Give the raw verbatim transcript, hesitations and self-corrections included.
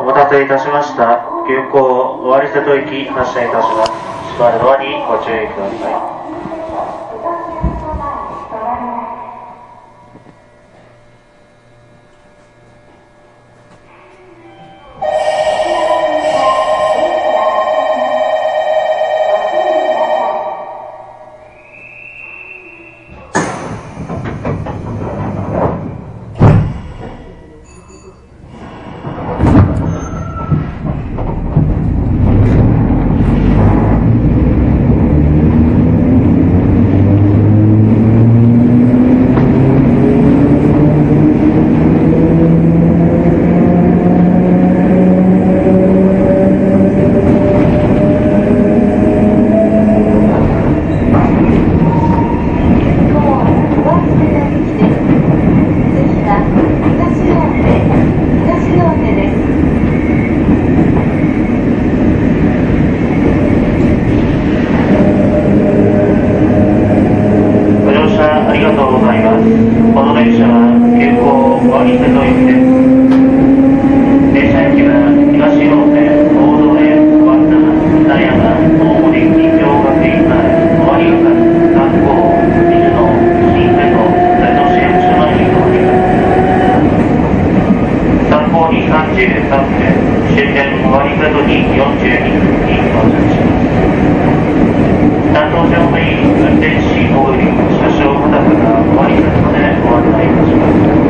お待たせいたしました。急行尾張瀬戸行き発車いたします。閉まるドアにご注意ください。終点尾張瀬戸によんじゅうにふんに到着します。担当乗務員、運転士および車掌方から尾張瀬戸までご案内いたします。